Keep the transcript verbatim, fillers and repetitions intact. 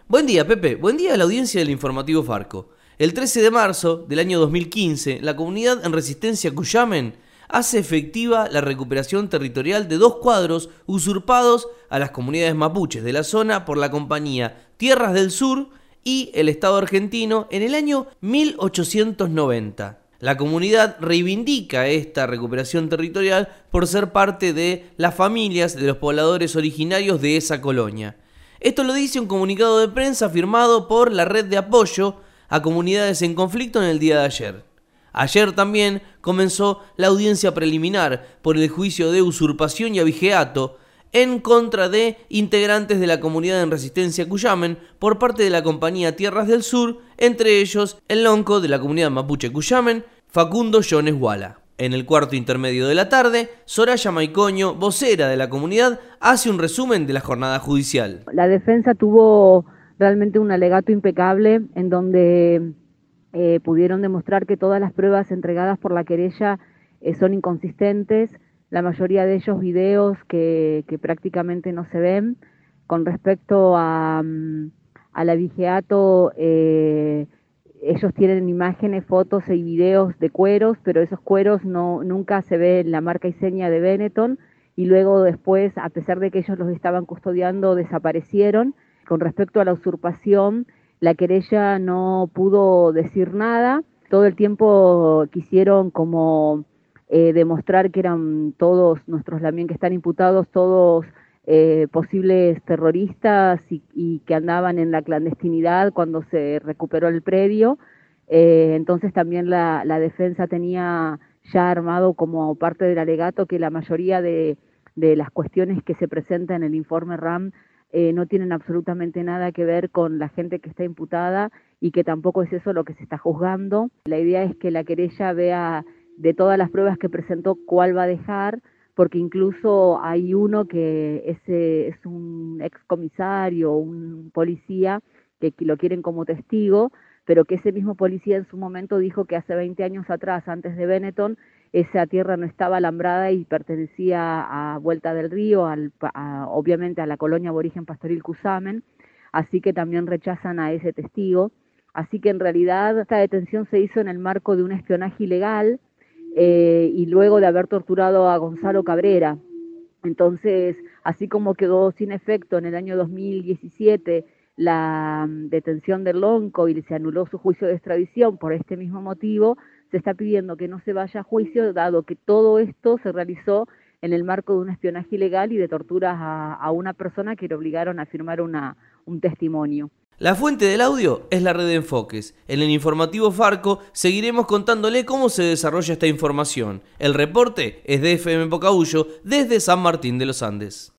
Buen día, Pepe. Buen día a la audiencia del informativo Farco. El trece de marzo del año dos mil quince, la comunidad en resistencia Cuyamen hace efectiva la recuperación territorial de dos cuadros usurpados a las comunidades mapuches de la zona por la compañía Tierras del Sur y el Estado argentino en el año mil ochocientos noventa. La comunidad reivindica esta recuperación territorial por ser parte de las familias de los pobladores originarios de esa colonia. Esto lo dice un comunicado de prensa firmado por la Red de Apoyo a Comunidades en Conflicto en el día de ayer. Ayer también comenzó la audiencia preliminar por el juicio de usurpación y abigeato en contra de integrantes de la comunidad en resistencia Cuyamen por parte de la compañía Tierras del Sur, entre ellos el lonco de la comunidad mapuche Cuyamen, Facundo Jones Wala. En el cuarto intermedio de la tarde, Soraya Maicoño, vocera de la comunidad, hace un resumen de la jornada judicial. La defensa tuvo realmente un alegato impecable en donde eh, pudieron demostrar que todas las pruebas entregadas por la querella eh, son inconsistentes, la mayoría de ellos videos que, que prácticamente no se ven. Con respecto a, al abigeato, eh, ellos tienen imágenes, fotos y videos de cueros, pero esos cueros no, nunca se ve la marca y seña de Benetton, y luego después, a pesar de que ellos los estaban custodiando, desaparecieron. Con respecto a la usurpación, la querella no pudo decir nada. Todo el tiempo quisieron como eh, demostrar que eran todos nuestros también que están imputados, todos Eh, posibles terroristas y, y que andaban en la clandestinidad cuando se recuperó el predio. Eh, entonces también la, la defensa tenía ya armado como parte del alegato que la mayoría de, de las cuestiones que se presentan en el informe RAM eh, no tienen absolutamente nada que ver con la gente que está imputada y que tampoco es eso lo que se está juzgando. La idea es que la querella vea de todas las pruebas que presentó cuál va a dejar, porque incluso hay uno que es, es un excomisario, un policía, que lo quieren como testigo, pero que ese mismo policía en su momento dijo que hace veinte años atrás, antes de Benetton, esa tierra no estaba alambrada y pertenecía a Vuelta del Río, al, a, obviamente a la colonia aborigen pastoril Cuyamen, así que también rechazan a ese testigo. Así que en realidad esta detención se hizo en el marco de un espionaje ilegal, Eh, y luego de haber torturado a Gonzalo Cabrera. Entonces, así como quedó sin efecto en el año dos mil diecisiete la um, detención del lonco y se anuló su juicio de extradición por este mismo motivo, se está pidiendo que no se vaya a juicio, dado que todo esto se realizó en el marco de un espionaje ilegal y de torturas a, a una persona que le obligaron a firmar una, un testimonio. La fuente del audio es la red de Enfoques. En el informativo Farco seguiremos contándole cómo se desarrolla esta información. El reporte es de F M Pocahuyo desde San Martín de los Andes.